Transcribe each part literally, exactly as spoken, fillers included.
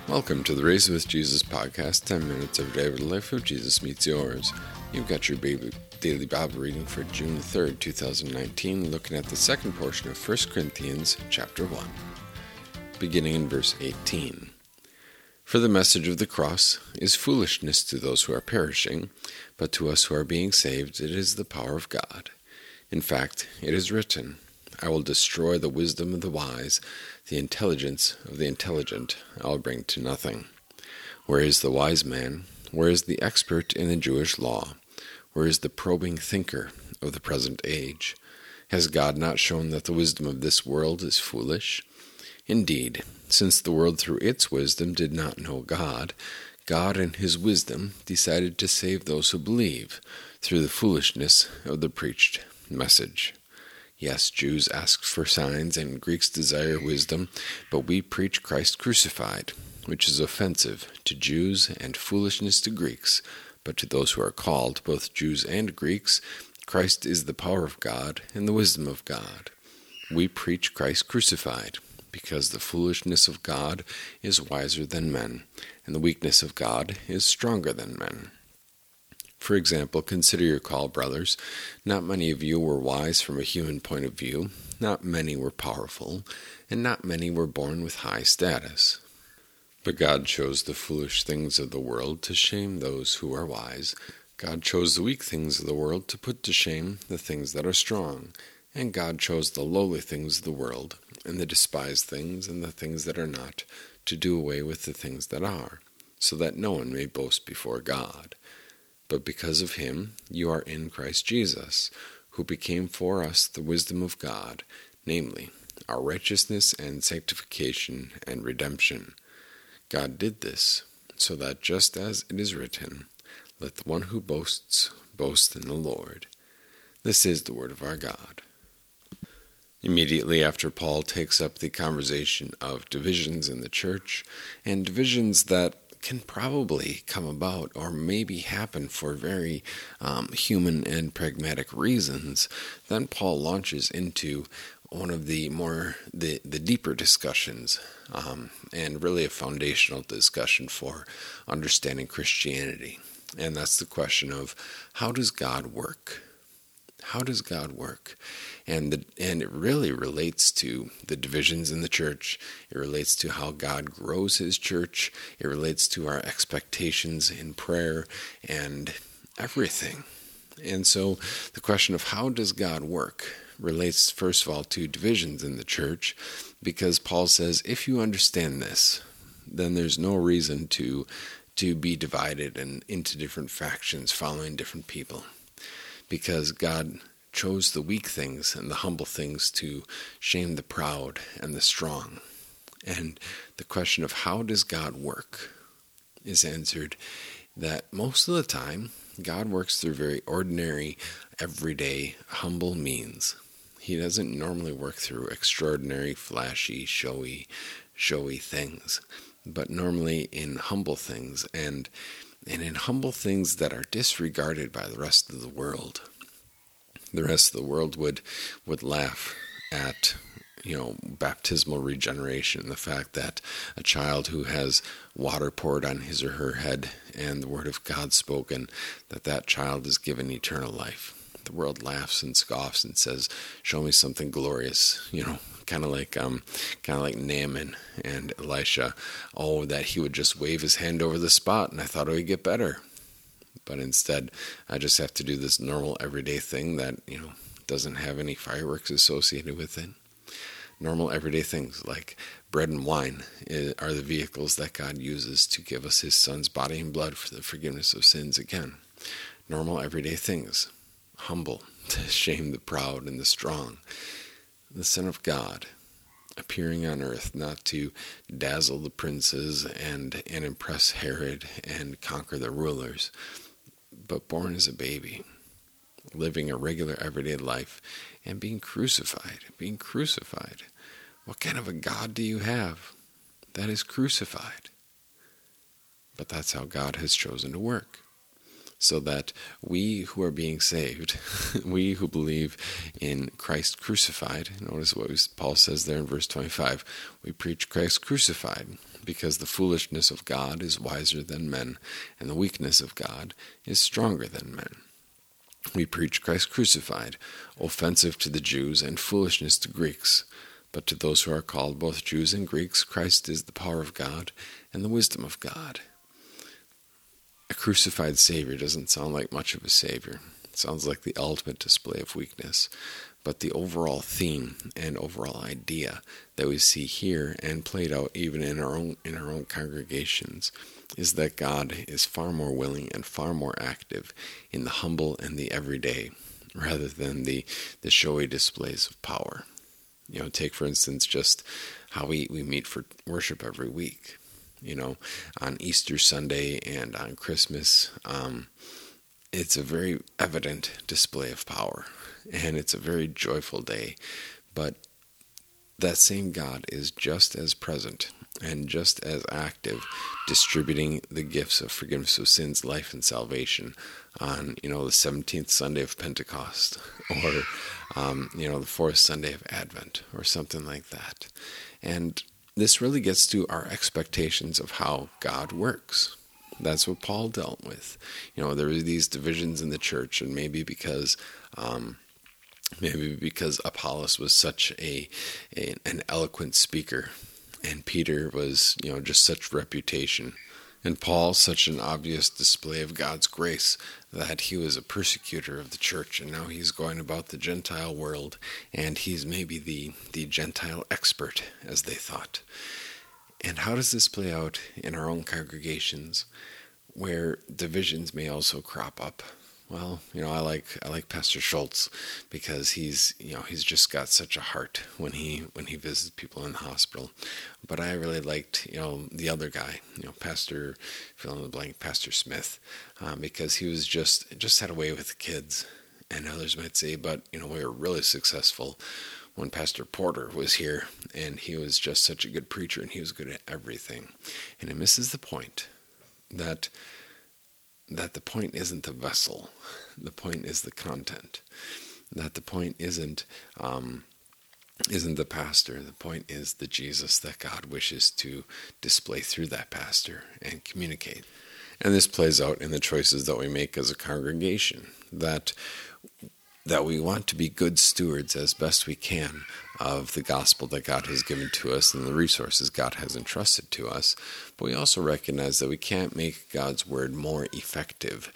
Welcome to the Raise with Jesus podcast, ten minutes every day of the life of Jesus meets yours. You've got your daily Bible reading for June third, twenty nineteen, looking at the second portion of First Corinthians chapter one, beginning in verse eighteen. For the message of the cross is foolishness to those who are perishing, but to us who are being saved it is the power of God. In fact, it is written, I will destroy the wisdom of the wise, the intelligence of the intelligent I will bring to nothing. Where is the wise man? Where is the expert in the Jewish law? Where is the probing thinker of the present age? Has God not shown that the wisdom of this world is foolish? Indeed, since the world through its wisdom did not know God, God in his wisdom decided to save those who believe through the foolishness of the preached message. Yes, Jews ask for signs and Greeks desire wisdom, but we preach Christ crucified, which is offensive to Jews and foolishness to Greeks. But to those who are called, both Jews and Greeks, Christ is the power of God and the wisdom of God. We preach Christ crucified, because the foolishness of God is wiser than men, and the weakness of God is stronger than men. For example, consider your call, brothers. Not many of you were wise from a human point of view, not many were powerful, and not many were born with high status. But God chose the foolish things of the world to shame those who are wise. God chose the weak things of the world to put to shame the things that are strong. And God chose the lowly things of the world, and the despised things, and the things that are not, to do away with the things that are, so that no one may boast before God. But because of him you are in Christ Jesus, who became for us the wisdom of God, namely, our righteousness and sanctification and redemption. God did this, so that just as it is written, let the one who boasts boast in the Lord. This is the word of our God. Immediately after Paul takes up the conversation of divisions in the church, and divisions that can probably come about or maybe happen for very um, human and pragmatic reasons, then Paul launches into one of the more, the, the deeper discussions, um, and really a foundational discussion for understanding Christianity. And that's the question of, how does God work? How does God work? And the, and it really relates to the divisions in the church. It relates to how God grows his church. It relates to our expectations in prayer and everything. And so the question of how does God work relates, first of all, to divisions in the church, because Paul says, if you understand this, then there's no reason to, to be divided and into different factions following different people. Because God chose the weak things and the humble things to shame the proud and the strong. And the question of how does God work is answered that most of the time, God works through very ordinary, everyday, humble means. He doesn't normally work through extraordinary, flashy, showy, showy things, but normally in humble things, and and in humble things that are disregarded by the rest of the world. The rest of the world would would laugh at, you know, baptismal regeneration, the fact that a child who has water poured on his or her head and the word of God spoken, that that child is given eternal life. The world laughs and scoffs and says, "Show me something glorious," you know. Kind of like, um, kind of like Naaman and Elisha. Oh, that he would just wave his hand over the spot, and I thought it would get better. But instead, I just have to do this normal everyday thing that, you know, doesn't have any fireworks associated with it. Normal everyday things like bread and wine are the vehicles that God uses to give us his son's body and blood for the forgiveness of sins again. Normal everyday things. Humble to shame the proud and the strong. The Son of God appearing on earth not to dazzle the princes and, and impress Herod and conquer the rulers, but born as a baby, living a regular everyday life and being crucified, being crucified. What kind of a God do you have that is crucified? But that's how God has chosen to work. so that we who are being saved, we who believe in Christ crucified, notice what Paul says there in verse twenty-five, we preach Christ crucified, because the foolishness of God is wiser than men, and the weakness of God is stronger than men. We preach Christ crucified, offensive to the Jews and foolishness to Greeks, but to those who are called, both Jews and Greeks, Christ is the power of God and the wisdom of God. A crucified Savior doesn't sound like much of a Savior. It sounds like the ultimate display of weakness. But the overall theme and overall idea that we see here and played out even in our own in our own congregations is that God is far more willing and far more active in the humble and the everyday, rather than the, the showy displays of power. You know, take for instance just how we, we meet for worship every week. You know, on Easter Sunday and on Christmas, um, it's a very evident display of power, and it's a very joyful day. But that same God is just as present and just as active, distributing the gifts of forgiveness of sins, life, and salvation on, you know, the seventeenth Sunday of Pentecost, or, um, you know, the fourth Sunday of Advent, or something like that. And this really gets to our expectations of how God works. That's what Paul dealt with. You know, there are these divisions in the church, and maybe because, um, maybe because Apollos was such a, a an eloquent speaker, and Peter was, you know, just such reputation, and Paul such an obvious display of God's grace, that he was a persecutor of the church, and now he's going about the Gentile world, and he's maybe the, the Gentile expert, as they thought. And how does this play out in our own congregations, where divisions may also crop up? Well, you know, I like I like Pastor Schultz, because he's you know he's just got such a heart when he when he visits people in the hospital. But I really liked you know the other guy, you know, Pastor fill in the blank, Pastor Smith, um, because he was just just had a way with the kids. And others might say, but you know, we were really successful when Pastor Porter was here, and he was just such a good preacher, and he was good at everything. And it misses the point that. that the point isn't the vessel, the point is the content. That the point isn't um, isn't the pastor, the point is the Jesus that God wishes to display through that pastor and communicate. And this plays out in the choices that we make as a congregation, that that we want to be good stewards as best we can of the gospel that God has given to us and the resources God has entrusted to us. But we also recognize that we can't make God's word more effective.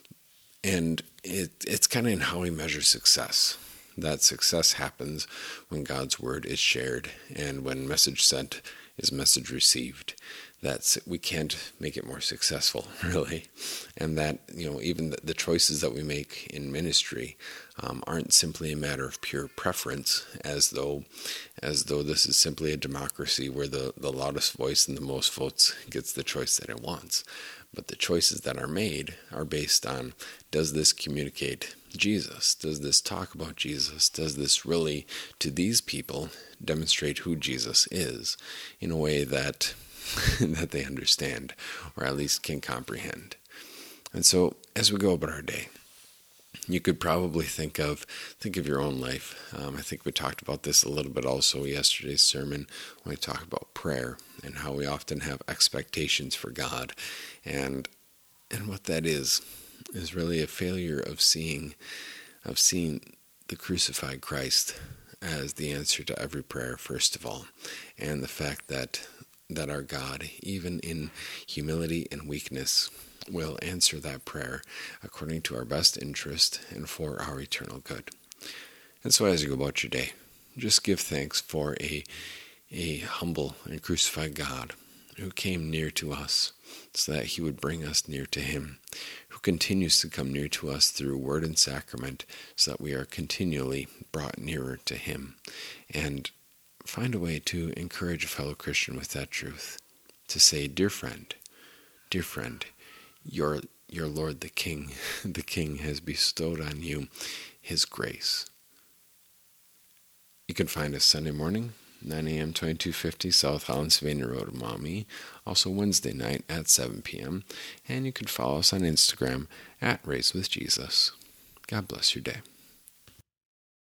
And it, it's kind of in how we measure success. That success happens when God's word is shared, and when message sent is message received. That we can't make it more successful, really. And that, you know, even the, the choices that we make in ministry um, aren't simply a matter of pure preference, as though as though this is simply a democracy where the, the loudest voice and the most votes gets the choice that it wants. But the choices that are made are based on, does this communicate Jesus? Does this talk about Jesus? Does this really, to these people, demonstrate who Jesus is in a way that that they understand, or at least can comprehend? And so, as we go about our day, you could probably think of think of your own life. Um, I think we talked about this a little bit also yesterday's sermon, when we talk about prayer and how we often have expectations for God, and and what that is is really a failure of seeing of seeing the crucified Christ as the answer to every prayer, first of all, and the fact that that our God, even in humility and weakness, will answer that prayer according to our best interest and for our eternal good. And so as you go about your day, just give thanks for a, a humble and crucified God who came near to us so that he would bring us near to him, who continues to come near to us through word and sacrament so that we are continually brought nearer to him. And find a way to encourage a fellow Christian with that truth, to say, dear friend, dear friend, your your Lord the King, the King has bestowed on you his grace. You can find us Sunday morning nine a.m., twenty-two fifty South Holland-Savannah Road, Maumee. Also Wednesday night at seven p.m. And you can follow us on Instagram at Raised with Jesus. God bless your day.